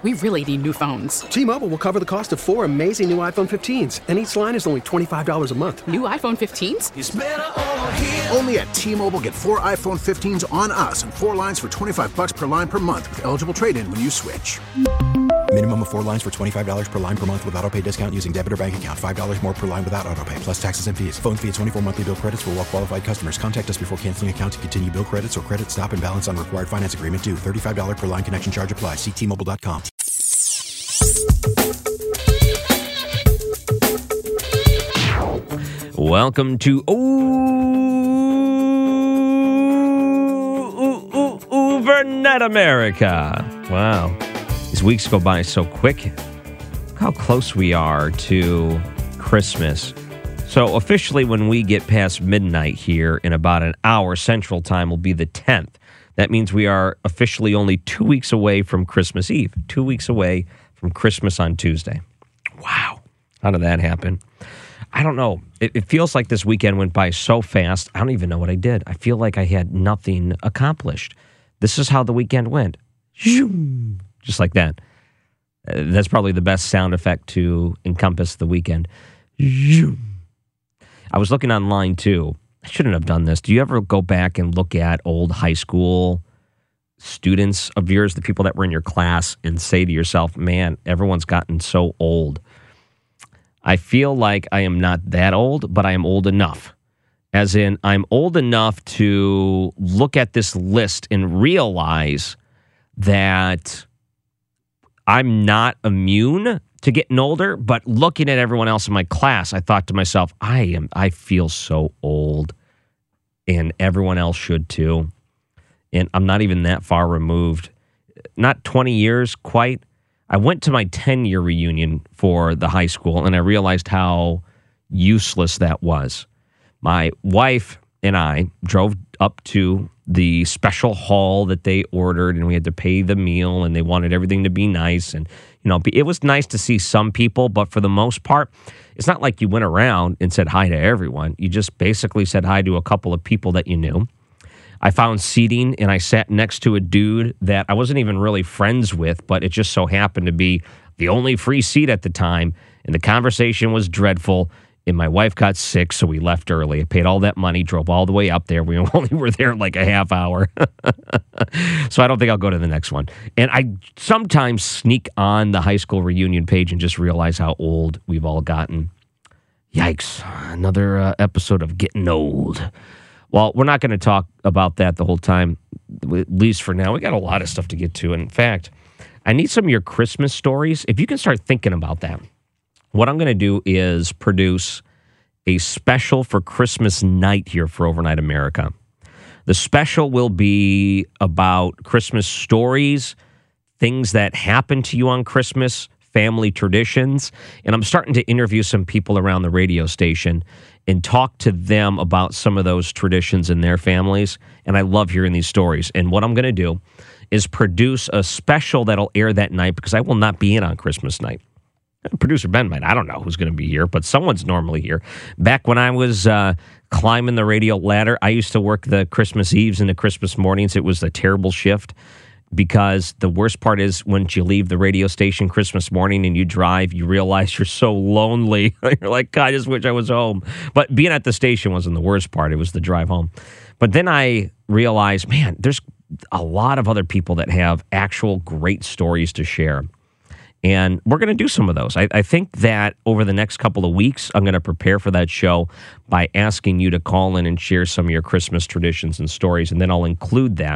We really need new phones. T-Mobile will cover the cost of 4 amazing new iPhone 15s, and each line is only $25 a month. New iPhone 15s? It's better over here. Only at T-Mobile, get 4 iPhone 15s on us and 4 lines for $25 per line per month with eligible trade-in when you switch. Minimum of 4 lines for $25 per line per month with autopay discount using debit or bank account. $5 more per line without autopay, plus taxes and fees. Phone fee at 24 monthly bill credits for well-qualified customers. Contact us before canceling account to continue bill credits or credit stop and balance on required finance agreement due. $35 per line connection charge applies. See T-Mobile.com. Welcome to Overnight America. Wow. These weeks go by so quick. Look how close we are to Christmas. So officially, when we get past midnight here in about an hour, Central Time will be the 10th. That means we are officially only 2 weeks away from Christmas Eve. 2 weeks away from Christmas on Tuesday. Wow. How did that happen? I don't know. It feels like this weekend went by so fast. I don't even know what I did. I feel like I had nothing accomplished. This is how the weekend went. Just like that. That's probably the best sound effect to encompass the weekend. I was looking online, too. I shouldn't have done this. Do you ever go back and look at old high school students of yours, the people that were in your class, and say to yourself, man, everyone's gotten so old? I feel like I am not that old, but I am old enough. As in, I'm old enough to look at this list and realize that I'm not immune to getting older, but looking at everyone else in my class, I thought to myself, I feel so old, and everyone else should too. And I'm not even that far removed. Not 20 years quite. I went to my 10-year reunion for the high school, and I realized how useless that was. My wife and I drove up to the special hall that they ordered, and we had to pay the meal, and they wanted everything to be nice. And, you know, it was nice to see some people, but for the most part, it's not like you went around and said hi to everyone. You just basically said hi to a couple of people that you knew. I found seating, and I sat next to a dude that I wasn't even really friends with, but it just so happened to be the only free seat at the time, and the conversation was dreadful, and my wife got sick, so we left early. I paid all that money, drove all the way up there. We only were there like a half hour. So I don't think I'll go to the next one. And I sometimes sneak on the high school reunion page and just realize how old we've all gotten. Yikes, another episode of Getting Old. Well, we're not going to talk about that the whole time, at least for now. We got a lot of stuff to get to. In fact, I need some of your Christmas stories. If you can start thinking about that, what I'm going to do is produce a special for Christmas night here for Overnight America. The special will be about Christmas stories, things that happen to you on Christmas, family traditions, and I'm starting to interview some people around the radio station and talk to them about some of those traditions in their families, and I love hearing these stories. And what I'm going to do is produce a special that'll air that night because I will not be in on Christmas night. Producer Ben might. I don't know who's going to be here, but someone's normally here. Back when I was climbing the radio ladder, I used to work the Christmas Eves and the Christmas mornings. It was a terrible shift because the worst part is when you leave the radio station Christmas morning and you drive, you realize you're so lonely. You're like, God, I just wish I was home. But being at the station wasn't the worst part. It was the drive home. But then I realized, man, there's a lot of other people that have actual great stories to share. And we're going to do some of those. I think that over the next couple of weeks, I'm going to prepare for that show by asking you to call in and share some of your Christmas traditions and stories. And then I'll include that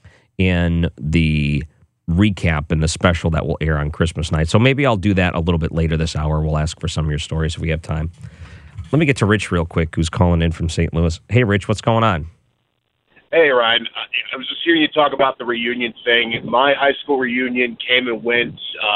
in the recap and the special that will air on Christmas night. So maybe I'll do that a little bit later this hour. We'll ask for some of your stories if we have time. Let me get to Rich real quick, who's calling in from St. Louis. Hey, Rich, what's going on? Hey, Ryan. I was just hearing you talk about the reunion thing. My high school reunion came and went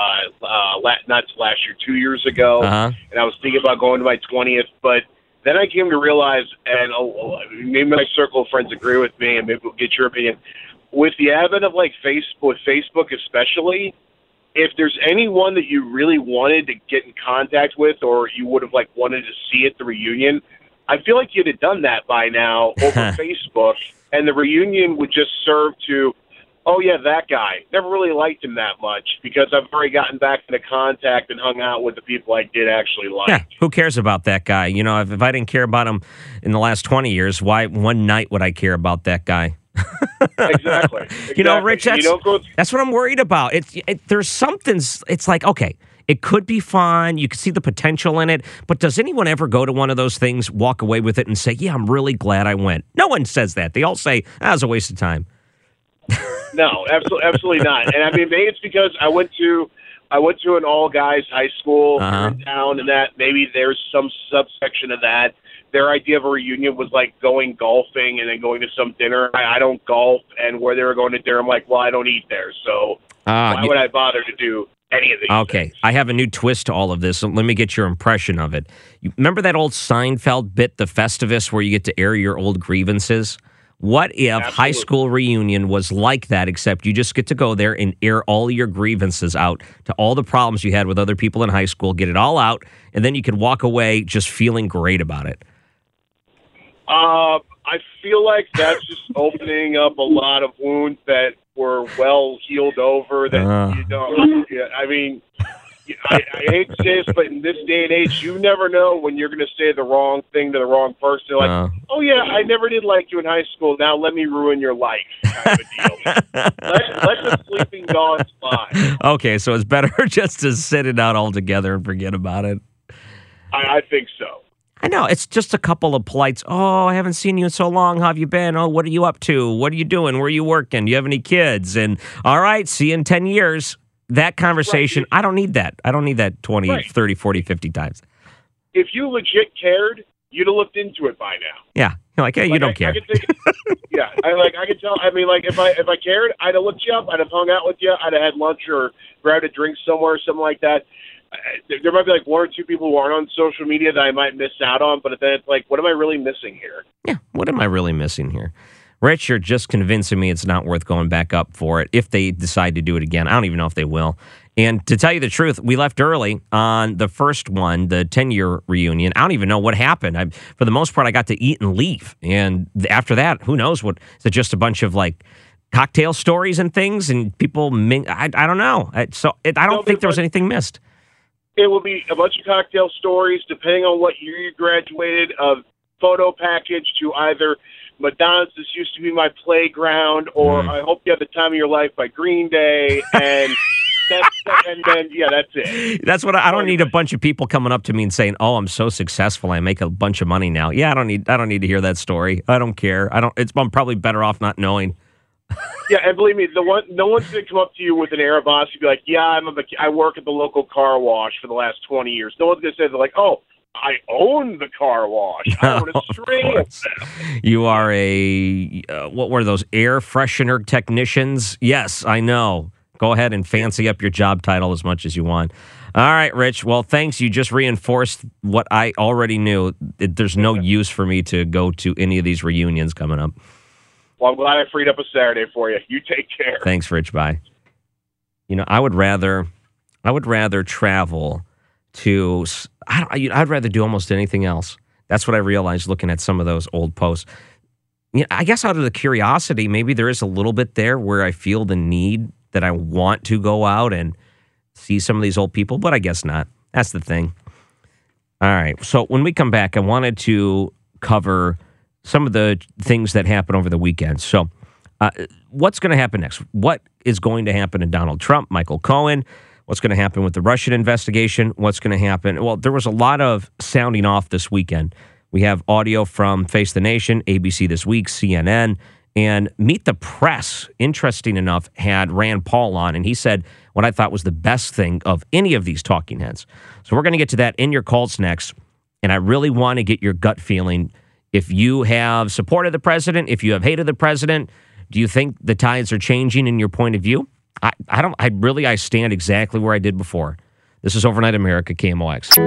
not last year, 2 years ago, and I was thinking about going to my 20th, but then I came to realize, and maybe my circle of friends agree with me, and maybe we'll get your opinion, with the advent of like Facebook especially, if there's anyone that you really wanted to get in contact with or you would have like wanted to see at the reunion, I feel like you'd have done that by now over Facebook. And the reunion would just serve to Oh, yeah, that guy. Never really liked him that much because I've already gotten back into contact and hung out with the people I did actually like. Yeah, who cares about that guy? You know, if I didn't care about him in the last 20 years, why one night would I care about that guy? Exactly. You know, Rich, that's what I'm worried about. There's something, it's like, okay, it could be fun. You can see the potential in it. But does anyone ever go to one of those things, walk away with it, and say, yeah, I'm really glad I went? No one says that. They all say, that was a waste of time. No, absolutely not. And I mean, maybe it's because I went to an all guys high school here in town, and that maybe there's some subsection of that. Their idea of a reunion was like going golfing and then going to some dinner. I don't golf, and where they were going to dinner, I'm like, well, I don't eat there, so why would I bother to do any of these? Okay, things? I have a new twist to all of this. So let me get your impression of it. You remember that old Seinfeld bit, The Festivus, where you get to air your old grievances? What if high school reunion was like that, except you just get to go there and air all your grievances out to all the problems you had with other people in high school, get it all out, and then you could walk away just feeling great about it? I feel like that's just opening up a lot of wounds that were well healed over. That you know, I mean, I hate to say this, but in this day and age, you never know when you're going to say the wrong thing to the wrong person. They're like, oh yeah, I never did like you in high school. Now let me ruin your life, kind of a deal. let the sleeping dogs fly. Okay, so it's better just to sit it out altogether and forget about it. I think so. I know. It's just a couple of polites. Oh, I haven't seen you in so long. How have you been? Oh, what are you up to? What are you doing? Where are you working? Do you have any kids? And all right, see you in 10 years. That conversation, right. I don't need that. I don't need that 20, right. 30, 40, 50 times. If you legit cared, you'd have looked into it by now. Yeah. You're like, hey, you don't care. I could tell. I mean, like, if I cared, I'd have looked you up. I'd have hung out with you. I'd have had lunch or grabbed a drink somewhere or something like that. There might be like one or two people who aren't on social media that I might miss out on, but then it's like, what am I really missing here? Yeah, what am I really missing here? Rich, you're just convincing me it's not worth going back up for it if they decide to do it again. I don't even know if they will. And to tell you the truth, we left early on the first one, the 10-year reunion. I don't even know what happened. For the most part, I got to eat and leave. And after that, who knows what? Is it just a bunch of like cocktail stories and things and people? I don't know. I don't think there was anything missed. It will be a bunch of cocktail stories, depending on what year you graduated, of photo package to either Madonna's This Used to Be My Playground or I Hope You Have the Time of Your Life by Green Day. And then that's it. That's what I don't need a bunch of people coming up to me and saying, oh, I'm so successful. I make a bunch of money now. Yeah, I don't need to hear that story. I don't care. I'm probably better off not knowing. Yeah, and believe me, no one's going to come up to you with an air boss and be like, yeah, I work at the local car wash for the last 20 years. No one's going to say, they're like, oh, I own the car wash. I own a string of them. You are what were those, air freshener technicians? Yes, I know. Go ahead and fancy up your job title as much as you want. All right, Rich. Well, thanks. You just reinforced what I already knew. There's no use for me to go to any of these reunions coming up. Well, I'm glad I freed up a Saturday for you. You take care. Thanks, Rich. Bye. You know, I'd rather travel to. I'd rather do almost anything else. That's what I realized looking at some of those old posts. You know, I guess out of the curiosity, maybe there is a little bit there where I feel the need that I want to go out and see some of these old people, but I guess not. That's the thing. All right. So when we come back, I wanted to cover some of the things that happened over the weekend. So what's going to happen next? What is going to happen to Donald Trump, Michael Cohen? What's going to happen with the Russian investigation? What's going to happen? Well, there was a lot of sounding off this weekend. We have audio from Face the Nation, ABC This Week, CNN, and Meet the Press, interesting enough, had Rand Paul on, and he said what I thought was the best thing of any of these talking heads. So we're going to get to that in your calls next, and I really want to get your gut feeling. If you have supported the president, if you have hated the president, do you think the tides are changing in your point of view? I stand exactly where I did before. This is Overnight America, KMOX.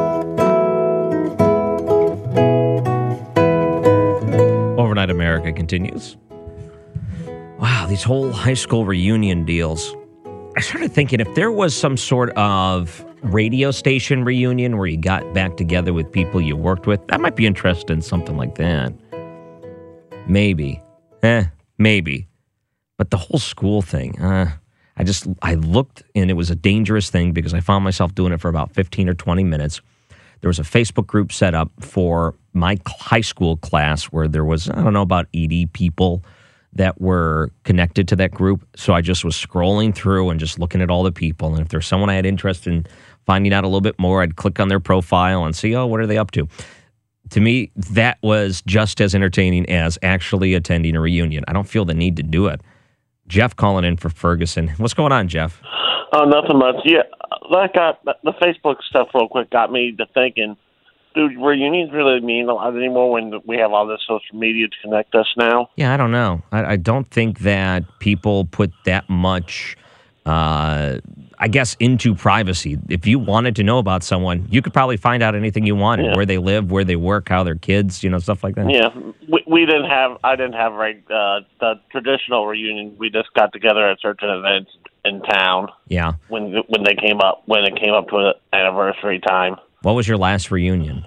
Overnight America continues. Wow, these whole high school reunion deals. I started thinking if there was some sort of radio station reunion where you got back together with people you worked with, that might be interesting, something like that. Maybe. Maybe. But the whole school thing, I looked, and it was a dangerous thing because I found myself doing it for about 15 or 20 minutes. There was a Facebook group set up for my high school class where there was, I don't know, about 80 people that were connected to that group. So I just was scrolling through and just looking at all the people. And if there's someone I had interest in finding out a little bit more, I'd click on their profile and see, what are they up to? To me, that was just as entertaining as actually attending a reunion. I don't feel the need to do it. Jeff calling in for Ferguson. What's going on, Jeff? Oh, nothing much. Yeah, the Facebook stuff real quick got me to thinking, do reunions really mean a lot anymore when we have all this social media to connect us now? Yeah, I don't know. I don't think that people put that much, I guess, into privacy. If you wanted to know about someone, you could probably find out anything you wanted, where they live, where they work, how their kids, stuff like that. Yeah, I didn't have the traditional reunion. We just got together at certain events in town. Yeah. When it came up to an anniversary time. What was your last reunion?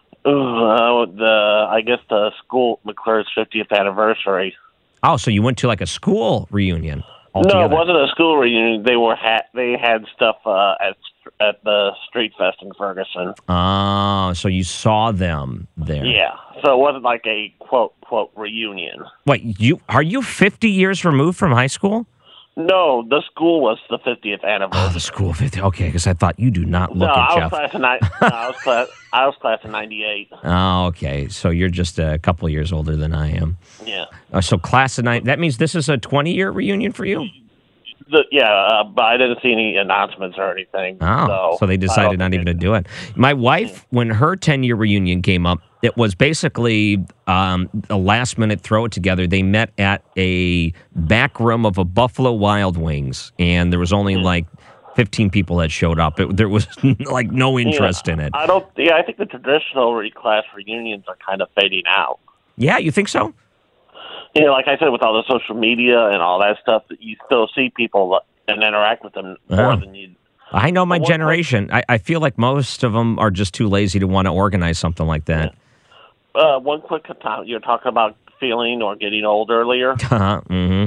I guess the school McClure's 50th anniversary. Oh, so you went to like a school reunion altogether? No, it wasn't a school reunion. They had stuff at the Street Fest in Ferguson. Oh, so you saw them there? Yeah. So it wasn't like a quote reunion. Wait, are you 50 years removed from high school? No, the school was the 50th anniversary. Oh, the school 50. Okay, because I thought you do not look at Jeff. I was class of 98. Oh, okay. So you're just a couple of years older than I am. Yeah. So class of 9. That means this is a 20-year reunion for you? But I didn't see any announcements or anything. Oh, so they decided not even to do it. My wife, when her 10-year reunion came up, it was basically a last-minute throw-it-together. They met at a back room of a Buffalo Wild Wings, and there was only like 15 people that showed up. There was like no interest in it. I think the traditional class reunions are kind of fading out. Yeah, you think so? Like I said, with all the social media and all that stuff, that you still see people and interact with them more than you. I know my generation. I feel like most of them are just too lazy to want to organize something like that. One quick time, you're talking about feeling or getting old earlier. Mm-hmm.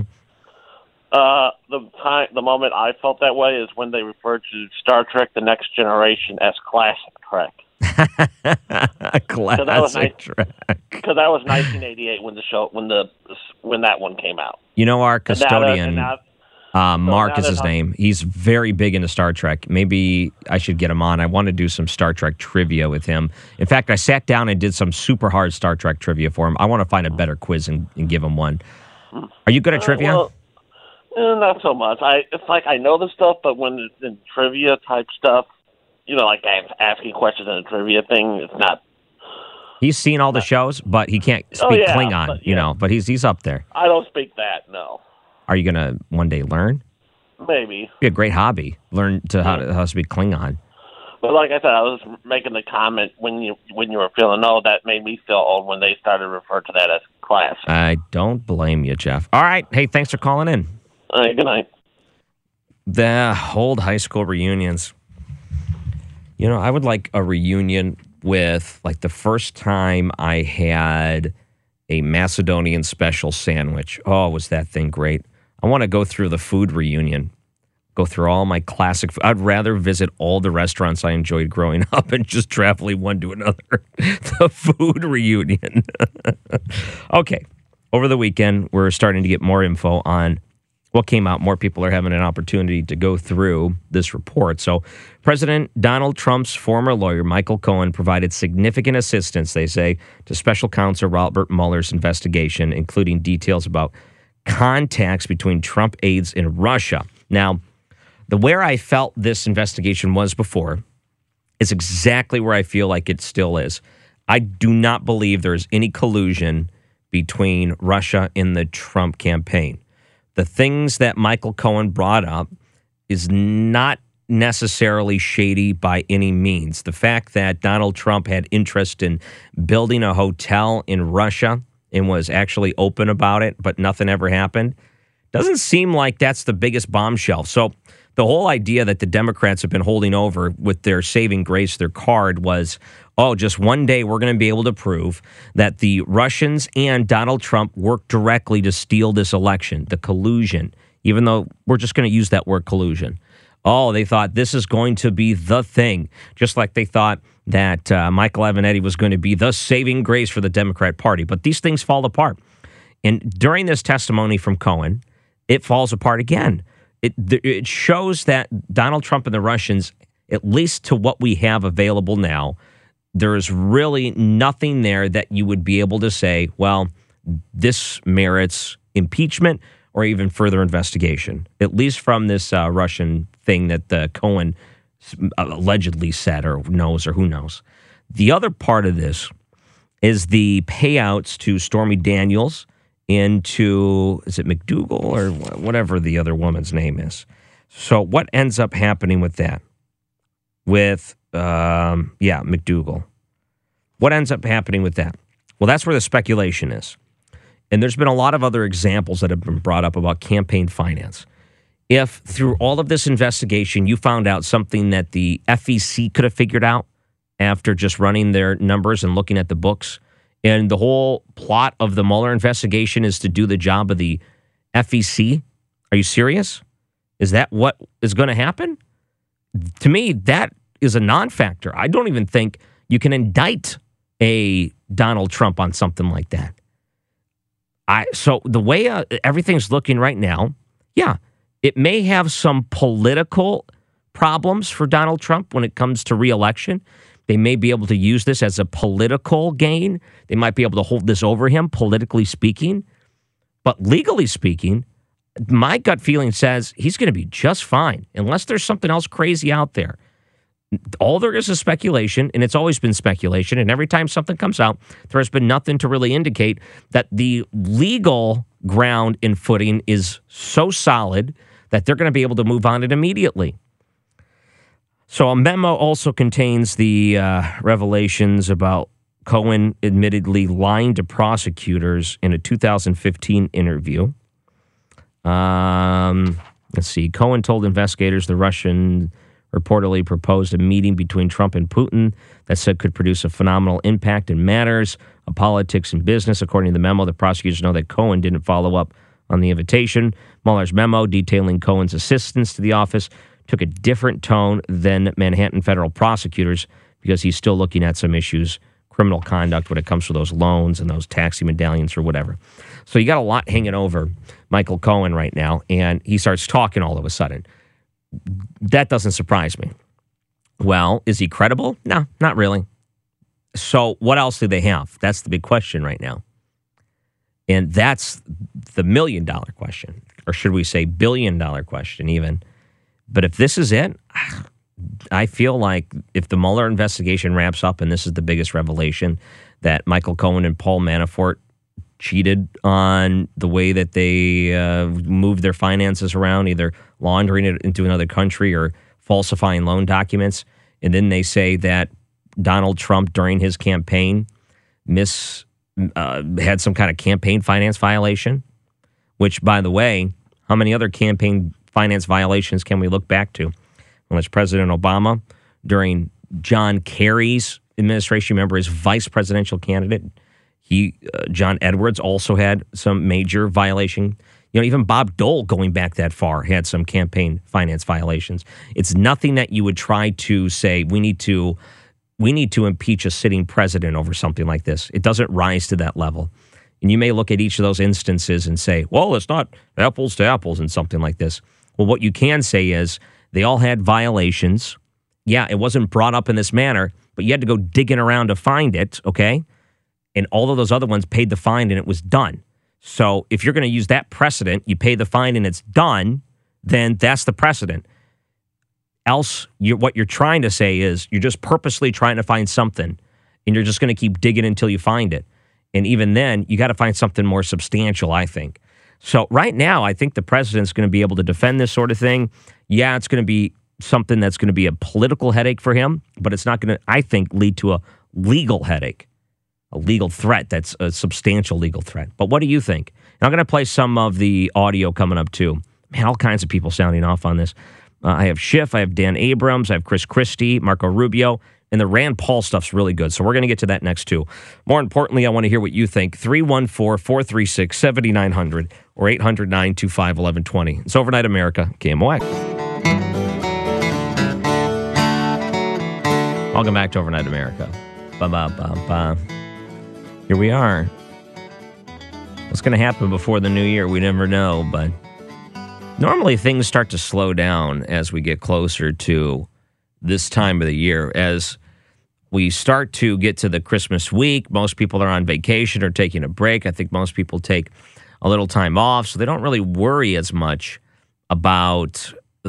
The moment I felt that way is when they referred to Star Trek: The Next Generation as classic Trek. Classic Trek. Because that was 1988 when that one came out. Our custodian, Mark is his name. He's very big into Star Trek. Maybe I should get him on. I want to do some Star Trek trivia with him. In fact, I sat down and did some super hard Star Trek trivia for him. I want to find a better quiz and give him one. Are you good at trivia? Well, not so much. It's like I know the stuff, but when it's in trivia type stuff, like asking questions in a trivia thing, it's not. He's seen all the shows, but he can't speak Klingon, but he's up there. I don't speak that, no. Are you going to one day learn? Maybe. It'd be a great hobby. Learn how to speak Klingon. But like I said, I was making the comment when you were feeling old, that made me feel old when they started referring to that as class. I don't blame you, Jeff. All right. Hey, thanks for calling in. All right, good night. The old high school reunions. I would like a reunion with, like, the first time I had a Macedonian special sandwich. Oh, was that thing great. I want to go through the food reunion, go through all my classic food. I'd rather visit all the restaurants I enjoyed growing up and just traveling one to another. The food reunion. Okay, over the weekend, we're starting to get more info on what came out. More people are having an opportunity to go through this report. So President Donald Trump's former lawyer, Michael Cohen, provided significant assistance, they say, to special counsel Robert Mueller's investigation, including details about contacts between Trump aides in Russia. Now, where I felt this investigation was before is exactly where I feel like it still is. I do not believe there's any collusion between Russia and the Trump campaign. The things that Michael Cohen brought up is not necessarily shady by any means. The fact that Donald Trump had interest in building a hotel in Russia and was actually open about it, but nothing ever happened, doesn't seem like that's the biggest bombshell. So The whole idea that the Democrats have been holding over with their saving grace, their card was, just one day we're going to be able to prove that the Russians and Donald Trump worked directly to steal this election, the collusion, even though we're just going to use that word collusion. They thought this is going to be the thing, just like they thought that Michael Avenatti was going to be the saving grace for the Democrat Party. But these things fall apart. And during this testimony from Cohen, it falls apart again. It shows that Donald Trump and the Russians, at least to what we have available now, there is really nothing there that you would be able to say, well, this merits impeachment or even further investigation, at least from this Russian thing that Cohen allegedly said or knows or who knows. The other part of this is the payouts to Stormy Daniels and to, is it McDougal or whatever the other woman's name is? So what ends up happening with that? With, McDougal. What ends up happening with that? Well, that's where the speculation is. And there's been a lot of other examples that have been brought up about campaign finance. If through all of this investigation, you found out something that the FEC could have figured out after just running their numbers and looking at the books, and the whole plot of the Mueller investigation is to do the job of the FEC, are you serious? Is that what is going to happen? To me, that is a non-factor. I don't even think you can indict a Donald Trump on something like that. So the way everything's looking right now, it may have some political problems for Donald Trump when it comes to re-election. They may be able to use this as a political gain. They might be able to hold this over him, politically speaking. But legally speaking, my gut feeling says he's going to be just fine, unless there's something else crazy out there. All there is speculation, and it's always been speculation, and every time something comes out, there has been nothing to really indicate that the legal ground and footing is so solid that they're going to be able to move on it immediately. So a memo also contains the revelations about Cohen admittedly lying to prosecutors in a 2015 interview. Let's see. Cohen told investigators the Russian reportedly proposed a meeting between Trump and Putin that said could produce a phenomenal impact in matters of politics and business. According to the memo, the prosecutors know that Cohen didn't follow up on the invitation. Mueller's memo detailing Cohen's assistance to the office took a different tone than Manhattan federal prosecutors because he's still looking at some issues, criminal conduct when it comes to those loans and those taxi medallions or whatever. So you got a lot hanging over Michael Cohen right now, and he starts talking all of a sudden. That doesn't surprise me. Well, is he credible? No, not really. So what else do they have? That's the big question right now. And that's the $1 million question, or should we say $1 billion question even. But if this is it, I feel like if the Mueller investigation wraps up and this is the biggest revelation, that Michael Cohen and Paul Manafort cheated on the way that they moved their finances around, either laundering it into another country or falsifying loan documents. And then they say that Donald Trump, during his campaign, had some kind of campaign finance violation, which, by the way, how many other campaign finance violations can we look back to? Well, it's President Obama during John Kerry's administration. Remember, his vice presidential candidate, John Edwards, also had some major violation. Even Bob Dole, going back that far, had some campaign finance violations. It's nothing that you would try to say we need to impeach a sitting president over something like this. It doesn't rise to that level. And you may look at each of those instances and say, well, it's not apples to apples and something like this. Well, what you can say is they all had violations. Yeah, it wasn't brought up in this manner, but you had to go digging around to find it, okay? And all of those other ones paid the fine and it was done. So if you're going to use that precedent, you pay the fine and it's done, then that's the precedent. Else, what you're trying to say is you're just purposely trying to find something and you're just going to keep digging until you find it. And even then, you got to find something more substantial, I think. So right now, I think the president's going to be able to defend this sort of thing. Yeah, it's going to be something that's going to be a political headache for him, but it's not going to, I think, lead to a legal headache, a legal threat that's a substantial legal threat. But what do you think? And I'm going to play some of the audio coming up, too. Man, all kinds of people sounding off on this. I have Schiff, I have Dan Abrams, I have Chris Christie, Marco Rubio, and the Rand Paul stuff's really good. So we're going to get to that next, too. More importantly, I want to hear what you think. 314-436-7900 or 800-925-1120. It's Overnight America, KMOX. Welcome back to Overnight America. Ba-ba-ba-ba. Here we are. What's going to happen before the new year? We never know, but normally things start to slow down as we get closer to this time of the year. As we start to get to the Christmas week, most people are on vacation or taking a break. I think most people take a little time off, so they don't really worry as much about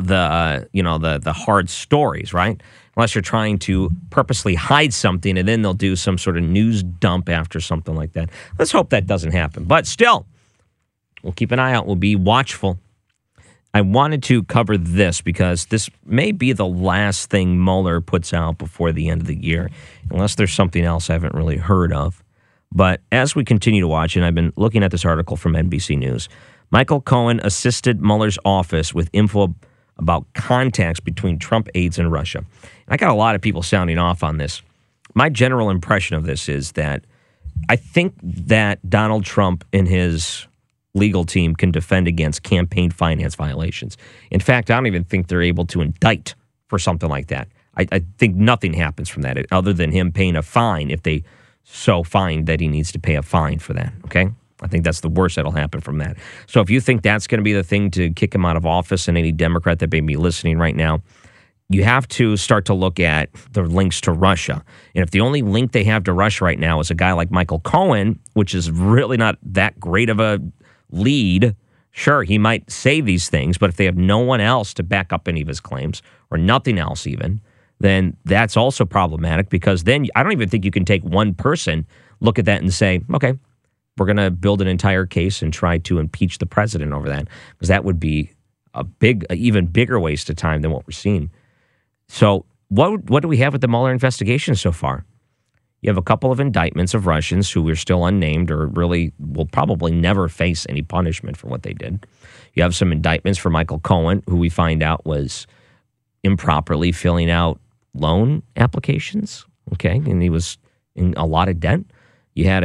the hard stories, right? Unless you're trying to purposely hide something, and then they'll do some sort of news dump after something like that. Let's hope that doesn't happen. But still, we'll keep an eye out. We'll be watchful. I wanted to cover this because this may be the last thing Mueller puts out before the end of the year, unless there's something else I haven't really heard of. But as we continue to watch, and I've been looking at this article from NBC News, Michael Cohen assisted Mueller's office with info about contacts between Trump aides and Russia. And I got a lot of people sounding off on this. My general impression of this is that I think that Donald Trump and his legal team can defend against campaign finance violations. In fact, I don't even think they're able to indict for something like that. I think nothing happens from that other than him paying a fine if they so find that he needs to pay a fine for that, okay? I think that's the worst that'll happen from that. So if you think that's going to be the thing to kick him out of office, and any Democrat that may be listening right now, you have to start to look at the links to Russia. And if the only link they have to Russia right now is a guy like Michael Cohen, which is really not that great of a lead, sure, he might say these things, but if they have no one else to back up any of his claims, or nothing else even, then that's also problematic, because then I don't even think you can take one person, look at that and say, okay, we're going to build an entire case and try to impeach the president over that, because that would be even bigger waste of time than what we're seeing. So what do we have with the Mueller investigation so far? You have a couple of indictments of Russians who are still unnamed, or really will probably never face any punishment for what they did. You have some indictments for Michael Cohen, who we find out was improperly filling out loan applications, okay? And he was in a lot of debt. You had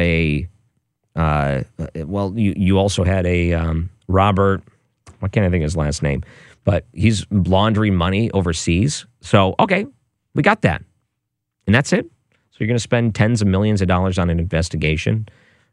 you also had a Robert, I can't think of his last name, but he's laundering money overseas. So, okay, we got that. And that's it? So you're going to spend tens of millions of dollars on an investigation?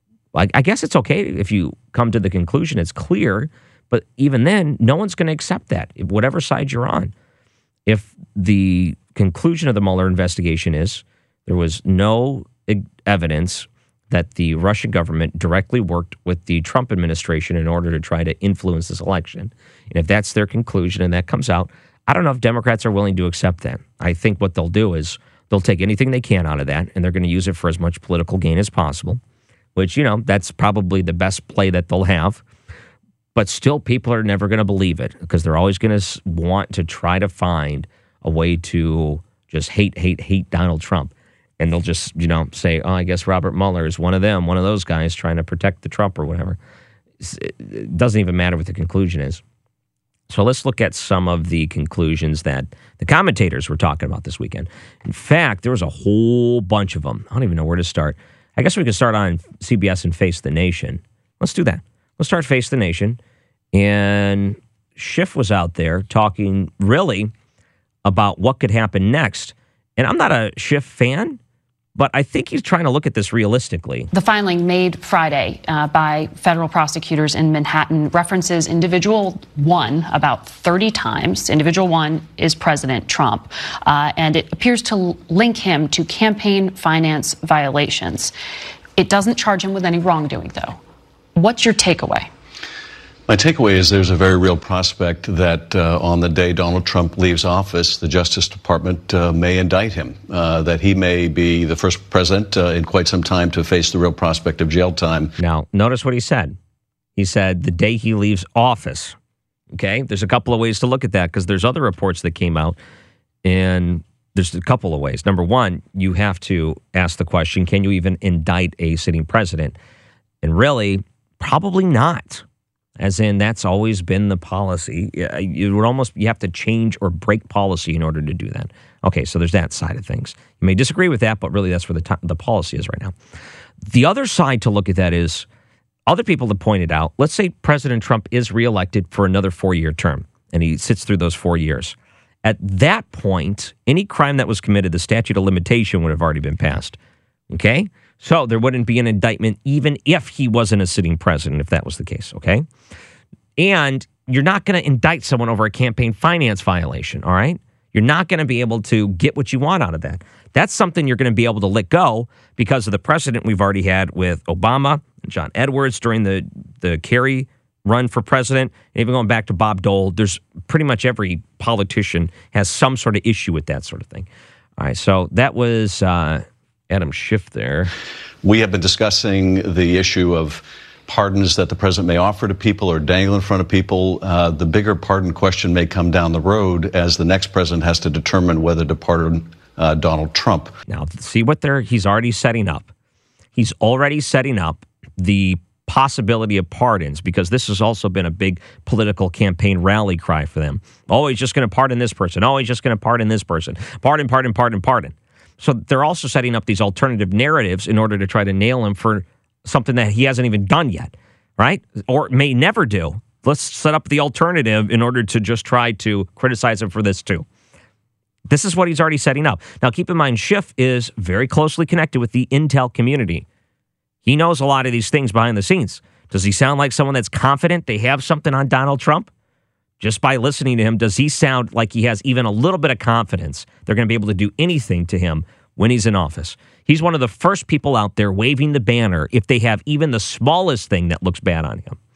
I guess it's okay if you come to the conclusion it's clear, but even then, no one's going to accept that, whatever side you're on. If the conclusion of the Mueller investigation is there was no evidence that the Russian government directly worked with the Trump administration in order to try to influence this election, and if that's their conclusion and that comes out, I don't know if Democrats are willing to accept that. I think what they'll do is they'll take anything they can out of that, and they're going to use it for as much political gain as possible, which, that's probably the best play that they'll have. But still, people are never going to believe it, because they're always going to want to try to find a way to just hate Donald Trump. And they'll just, say, oh, I guess Robert Mueller is one of those guys trying to protect the Trump or whatever. It doesn't even matter what the conclusion is. So let's look at some of the conclusions that the commentators were talking about this weekend. In fact, there was a whole bunch of them. I don't even know where to start. I guess we could start on CBS and Face the Nation. Let's do that. Let's start Face the Nation. And Schiff was out there talking really about what could happen next. And I'm not a Schiff fan, but I think he's trying to look at this realistically. The filing made Friday by federal prosecutors in Manhattan references individual one about 30 times. Individual one is President Trump, and it appears to link him to campaign finance violations. It doesn't charge him with any wrongdoing, though. What's your takeaway? My takeaway is there's a very real prospect that on the day Donald Trump leaves office, the Justice Department may indict him, that he may be the first president in quite some time to face the real prospect of jail time. Now, notice what he said. He said the day he leaves office. Okay, there's a couple of ways to look at that, because there's other reports that came out, and there's a couple of ways. Number one, you have to ask the question, can you even indict a sitting president? And really, probably not. as in that's always been the policy. You have to change or break policy in order to do that. Okay, so there's that side of things. You may disagree with that, but really that's where the policy is right now. The other side to look at that is other people have pointed out, let's say President Trump is reelected for another 4-year term, and he sits through those 4 years. At that point, any crime that was committed, the statute of limitation would have already been passed. Okay? So there wouldn't be an indictment even if he wasn't a sitting president, if that was the case. Okay? And you're not going to indict someone over a campaign finance violation, all right? You're not going to be able to get what you want out of that. That's something you're going to be able to let go because of the precedent we've already had with Obama and John Edwards during the Kerry run for president. And even going back to Bob Dole, there's pretty much every politician has some sort of issue with that sort of thing. All right, so that was Adam Schiff there. We have been discussing the issue of pardons that the president may offer to people or dangle in front of people. The bigger pardon question may come down the road as the next president has to determine whether to pardon Donald Trump. Now, see what he's already setting up. He's already setting up the possibility of pardons because this has also been a big political campaign rally cry for them. Oh, he's just going to pardon this person. Oh, he's just going to pardon this person. Pardon, pardon, pardon, pardon. So they're also setting up these alternative narratives in order to try to nail him for something that he hasn't even done yet, right? Or may never do. Let's set up the alternative in order to just try to criticize him for this too. This is what he's already setting up. Now, keep in mind, Schiff is very closely connected with the intel community. He knows a lot of these things behind the scenes. Does he sound like someone that's confident they have something on Donald Trump? Just by listening to him, does he sound like he has even a little bit of confidence they're going to be able to do anything to him when he's in office? He's one of the first people out there waving the banner if they have even the smallest thing that looks bad on him.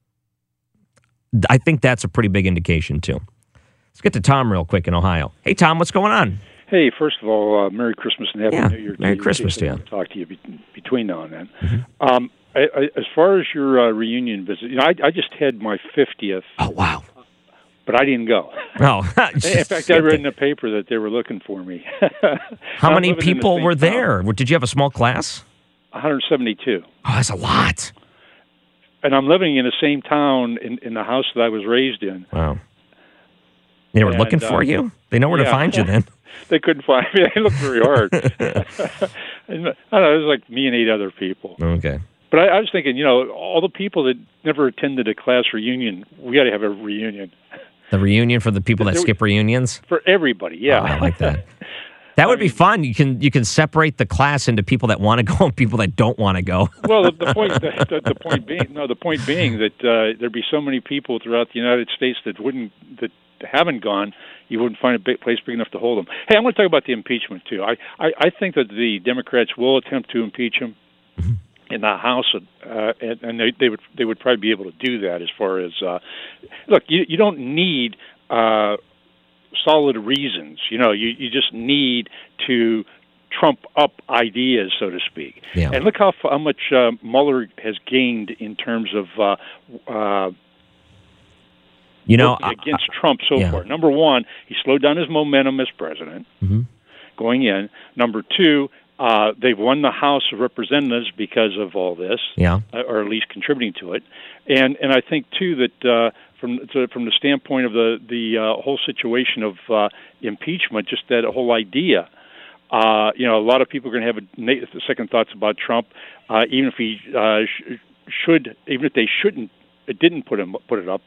I think that's a pretty big indication, too. Let's get to Tom real quick in Ohio. Hey, Tom, what's going on? Hey, first of all, Merry Christmas and Happy New Year. Merry Christmas to you. I'll talk to you between now and then. Mm-hmm. As far as your reunion visit, I just had my 50th. Oh, wow. But I didn't go. Oh, in fact, I read in the paper that they were looking for me. How many people were there? Did you have a small class? 172. Oh, that's a lot. And I'm living in the same town in the house that I was raised in. Wow. They were looking for you? They know where to find you then. They couldn't find me. They looked very hard. I don't know, it was like me and 8 other people. Okay. But I was thinking, all the people that never attended a class reunion, we got to have a reunion. The reunion for the people that skip reunions? For everybody, yeah. Oh, I like that. That would be fun. You can separate the class into people that want to go and people that don't want to go. Well, the point being that there'd be so many people throughout the United States that haven't gone, you wouldn't find a big place big enough to hold them. Hey, I want to talk about the impeachment too. I think that the Democrats will attempt to impeach him in the House, and they would probably be able to do that. As far as look, you don't need solid reasons. You just need to trump up ideas, so to speak. Yeah. And look how much Mueller has gained in terms of against Trump so far. Number one, he slowed down his momentum as president going in. Number two, they've won the House of Representatives because of all this, or at least contributing to it. And I think too that from the standpoint of the whole situation of impeachment, just that whole idea. A lot of people are going to have second thoughts about Trump, even if he even if they didn't put it up.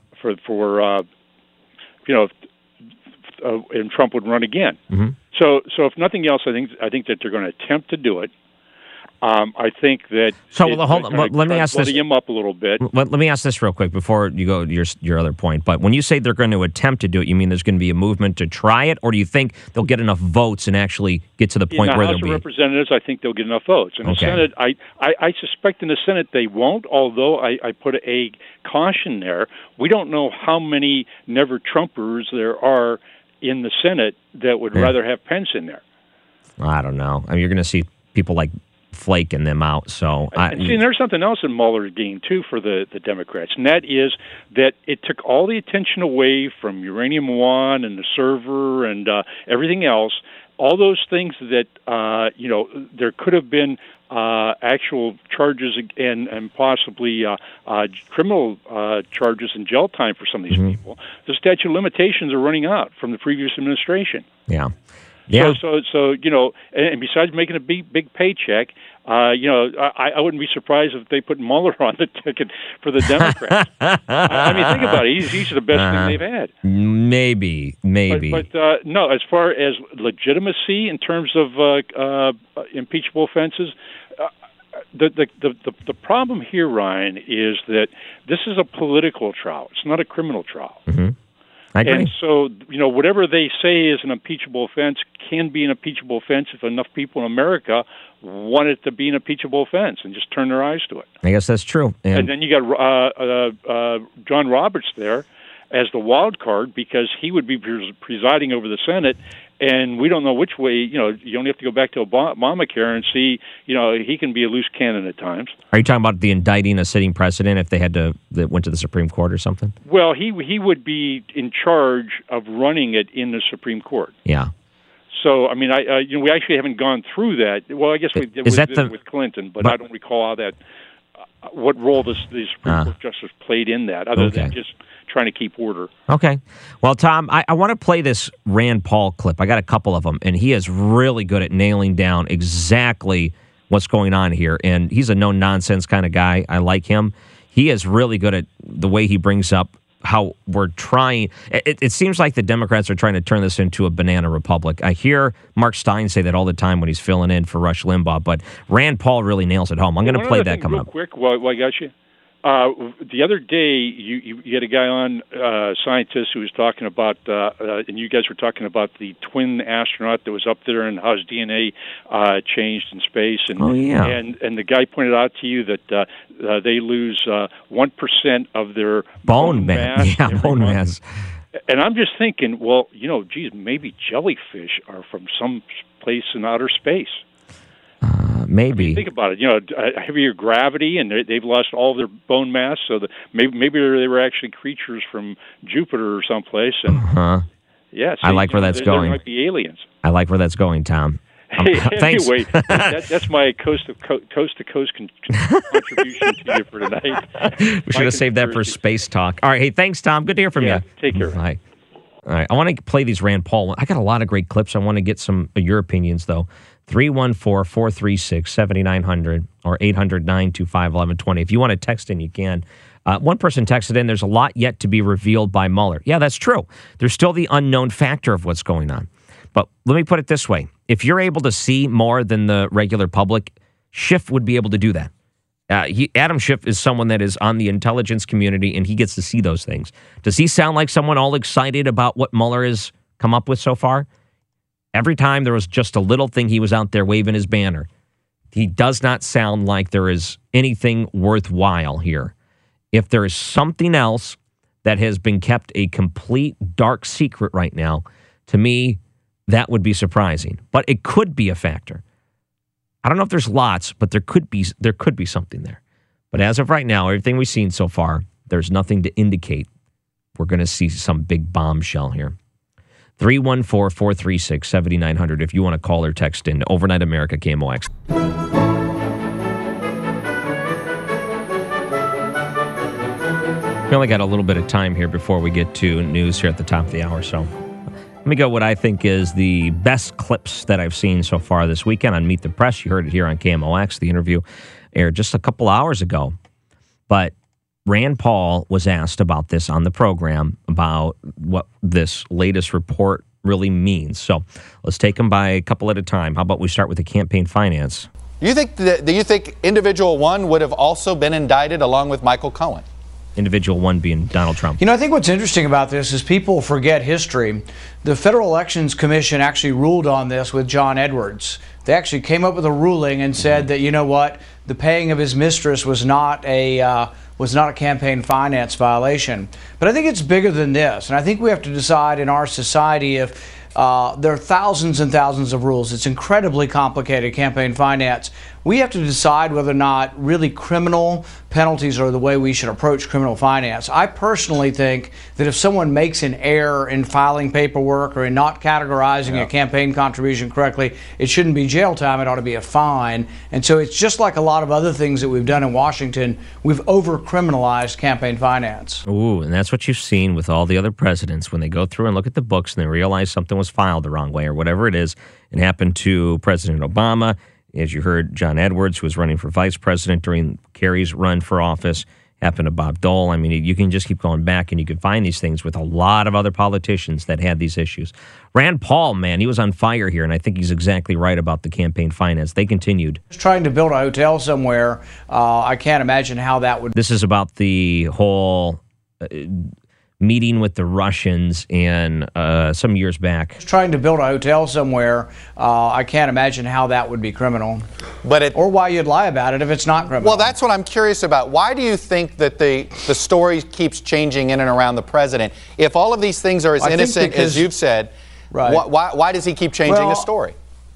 And Trump would run again. Mm-hmm. So if nothing else, I think that they're going to attempt to do it. I think that. So hold on. Let me ask this. Him up a little bit. Let me ask this real quick before you go to your other point. But when you say they're going to attempt to do it, you mean there's going to be a movement to try it, or do you think they'll get enough votes and actually get to the point where they'll be? In the House of Representatives, I think they'll get enough votes. In the Senate, I suspect in the Senate they won't. Although I put a caution there. We don't know how many never Trumpers there are in the Senate that would rather have Pence in there. I don't know. I mean, you're going to see people like flaking them out. So and there's something else in Mueller's gain too for the Democrats, and that is that it took all the attention away from Uranium One and the server and everything else, all those things that there could have been actual charges and possibly criminal charges and jail time for some of these people. The statute of limitations are running out from the previous administration. Yeah. Yeah. So and besides making a big paycheck, I wouldn't be surprised if they put Mueller on the ticket for the Democrats. I mean, think about it. He's the best thing they've had. Maybe. But no, as far as legitimacy in terms of impeachable offenses, the problem here, Ryan, is that this is a political trial. It's not a criminal trial. Mm-hmm. I agree. And so, whatever they say is an impeachable offense can be an impeachable offense if enough people in America want it to be an impeachable offense and just turn their eyes to it. I guess that's true. And then you got John Roberts there as the wild card because he would be presiding over the Senate, and we don't know which way. You only have to go back to Obamacare and see. He can be a loose cannon at times. Are you talking about the indicting a sitting president if that went to the Supreme Court or something? Well, he would be in charge of running it in the Supreme Court. Yeah. So, I mean, we actually haven't gone through that. Well, I guess we did it with Clinton, but I don't recall how that, what role the Supreme Court justice played in that, other than just trying to keep order. Okay. Well, Tom, I want to play this Rand Paul clip. I got a couple of them, and he is really good at nailing down exactly what's going on here. And he's a no-nonsense kind of guy. I like him. He is really good at the way he brings up how we're trying. It seems like the Democrats are trying to turn this into a banana republic. I hear Mark Stein say that all the time when he's filling in for Rush Limbaugh, but Rand Paul really nails it home. I'm going to play that coming up. Quick, while I got you. The other day, you had a guy on, scientist, who was talking about, and you guys were talking about the twin astronaut that was up there and how his DNA changed in space. And, and the guy pointed out to you that they lose 1% of their bone mass. Yeah, bone mass. And I'm just thinking, well, geez, maybe jellyfish are from some place in outer space. Maybe. I mean, think about it. Heavier gravity, and they've lost all their bone mass, so maybe they were actually creatures from Jupiter or someplace. And I like where that's going. There might be aliens. I like where that's going, Tom. Thanks. Anyway, that's my coast to coast contribution to you for tonight. We should have saved that for space talk. All right. Hey, thanks, Tom. Good to hear from you. Take care. Bye. All right. I want to play these Rand Paul. I got a lot of great clips. I want to get some of your opinions, though. 314-436-7900 or 800-925-1120. If you want to text in, you can. One person texted in, there's a lot yet to be revealed by Mueller. Yeah, that's true. There's still the unknown factor of what's going on. But let me put it this way. If you're able to see more than the regular public, Schiff would be able to do that. Adam Schiff is someone that is on the intelligence community, and he gets to see those things. Does he sound like someone all excited about what Mueller has come up with so far? Every time there was just a little thing, he was out there waving his banner. He does not sound like there is anything worthwhile here. If there is something else that has been kept a complete dark secret right now, to me, that would be surprising. But it could be a factor. I don't know if there's lots, but there could be something there. But as of right now, everything we've seen so far, there's nothing to indicate we're going to see some big bombshell here. 314-436-7900 if you want to call or text in Overnight America KMOX. We only got a little bit of time here before we get to news here at the top of the hour, so let me go what I think is the best clips that I've seen so far this weekend on Meet the Press. You heard it here on KMOX. The interview aired just a couple hours ago, but Rand Paul was asked about this on the program, about what this latest report really means. So let's take them by a couple at a time. How about we start with the campaign finance? Do you think individual one would have also been indicted along with Michael Cohen? Individual one being Donald Trump. I think what's interesting about this is people forget history. The Federal Elections Commission actually ruled on this with John Edwards. They actually came up with a ruling and said that, the paying of his mistress was not a campaign finance violation. But I think it's bigger than this. And I think we have to decide in our society if there are thousands and thousands of rules. It's incredibly complicated, campaign finance. We have to decide whether or not really criminal penalties are the way we should approach criminal finance. I personally think that if someone makes an error in filing paperwork or in not categorizing a campaign contribution correctly, it shouldn't be jail time. It ought to be a fine. And so it's just like a lot of other things that we've done in Washington. We've over-criminalized campaign finance. Ooh, and that's what you've seen with all the other presidents. When they go through and look at the books and they realize something was filed the wrong way or whatever it is, it happened to President Obama. As you heard, John Edwards, who was running for vice president during Kerry's run for office, happened to Bob Dole. I mean, you can just keep going back, and you can find these things with a lot of other politicians that had these issues. Rand Paul, man, he was on fire here, and I think he's exactly right about the campaign finance. They continued. Trying to build a hotel somewhere, I can't imagine how that would... This is about the whole... meeting with the Russians and some years back. Trying to build a hotel somewhere, I can't imagine how that would be criminal. Or why you'd lie about it if it's not criminal. Well, that's what I'm curious about. Why do you think that the story keeps changing in and around the president? If all of these things are as innocent as you've said, why does he keep changing the story?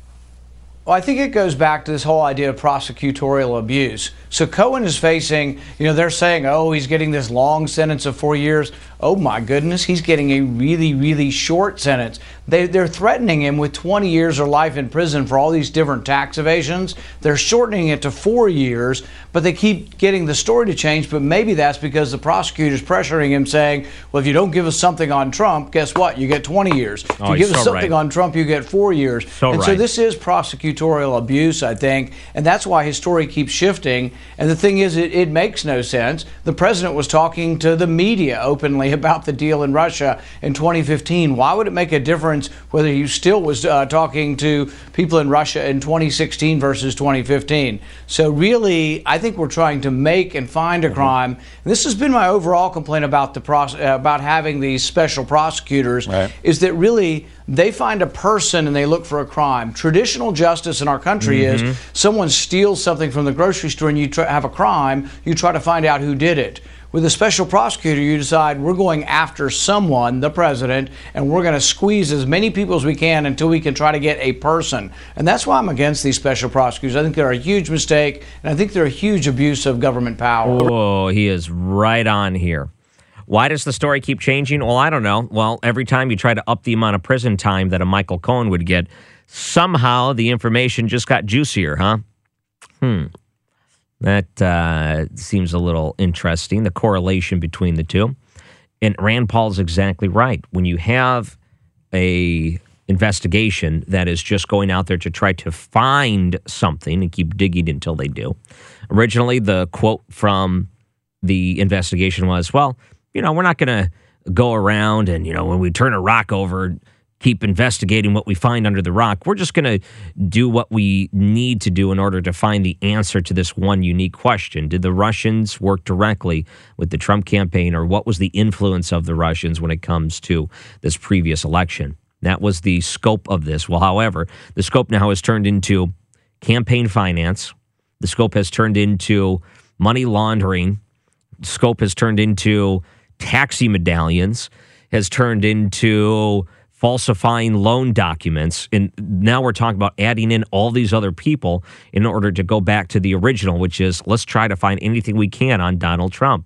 Well, I think it goes back to this whole idea of prosecutorial abuse. So Cohen is facing, they're saying, oh, he's getting this long sentence of 4 years. Oh, my goodness, he's getting a really, really short sentence. They're threatening him with 20 years or life in prison for all these different tax evasions. They're shortening it to 4 years, but they keep getting the story to change. But maybe that's because the prosecutor's pressuring him, saying, well, if you don't give us something on Trump, guess what? You get 20 years. If you give us something on Trump, you get 4 years. So this is prosecutorial abuse, I think, and that's why his story keeps shifting. And the thing is, it makes no sense. The president was talking to the media openly about the deal in Russia in 2015. Why would it make a difference whether he still was talking to people in Russia in 2016 versus 2015? So really, I think we're trying to make and find a crime. And this has been my overall complaint about about having these special prosecutors, is that really they find a person and they look for a crime. Traditional justice in our country is someone steals something from the grocery store and you have a crime, you try to find out who did it. With a special prosecutor, you decide we're going after someone, the president, and we're going to squeeze as many people as we can until we can try to get a person. And that's why I'm against these special prosecutors. I think they're a huge mistake, and I think they're a huge abuse of government power. Oh, he is right on here. Why does the story keep changing? Well, I don't know. Well, every time you try to up the amount of prison time that a Michael Cohen would get, somehow the information just got juicier, huh? That seems a little interesting, the correlation between the two. And Rand Paul's exactly right. When you have a investigation that is just going out there to try to find something and keep digging until they do. Originally, the quote from the investigation was, well, we're not going to go around and, when we turn a rock over, keep investigating what we find under the rock. We're just going to do what we need to do in order to find the answer to this one unique question. Did the Russians work directly with the Trump campaign, or what was the influence of the Russians when it comes to this previous election? That was the scope of this. Well, however, the scope now has turned into campaign finance. The scope has turned into money laundering. The scope has turned into taxi medallions, has turned into falsifying loan documents. And now we're talking about adding in all these other people in order to go back to the original, which is let's try to find anything we can on Donald Trump.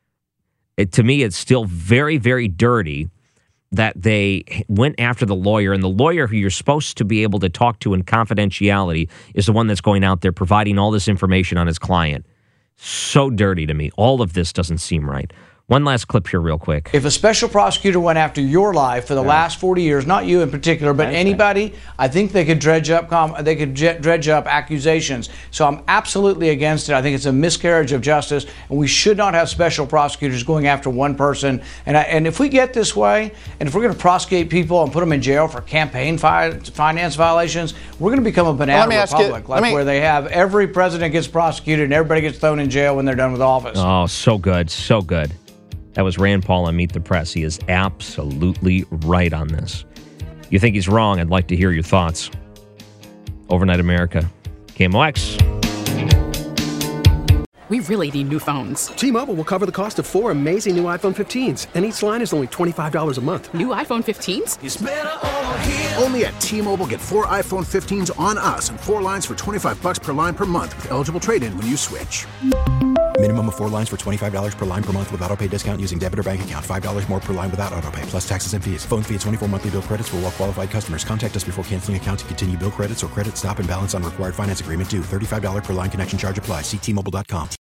To me, it's still very, very dirty that they went after the lawyer, and the lawyer who you're supposed to be able to talk to in confidentiality is the one that's going out there providing all this information on his client. So dirty to me. All of this doesn't seem right. One last clip here real quick. If a special prosecutor went after your life for the last 40 years, not you in particular, but anybody, I think they could dredge up accusations. So I'm absolutely against it. I think it's a miscarriage of justice, and we should not have special prosecutors going after one person. And if we get this way, and if we're going to prosecute people and put them in jail for campaign finance violations, we're going to become a banana republic, where they have every president gets prosecuted and everybody gets thrown in jail when they're done with office. Oh, so good, so good. That was Rand Paul on Meet the Press. He is absolutely right on this. You think he's wrong? I'd like to hear your thoughts. Overnight America, KMOX. We really need new phones. T-Mobile will cover the cost of 4 amazing new iPhone 15s, and each line is only $25 a month. New iPhone 15s? It's better over here. Only at T-Mobile, get 4 iPhone 15s on us and 4 lines for $25 per line per month with eligible trade-in when you switch. Minimum of 4 lines for $25 per line per month with auto-pay discount using debit or bank account. $5 more per line without auto-pay, plus taxes and fees. Phone fee at 24 monthly bill credits for well-qualified customers. Contact us before canceling account to continue bill credits or credit stop and balance on required finance agreement due. $35 per line connection charge applies. See T-Mobile.com.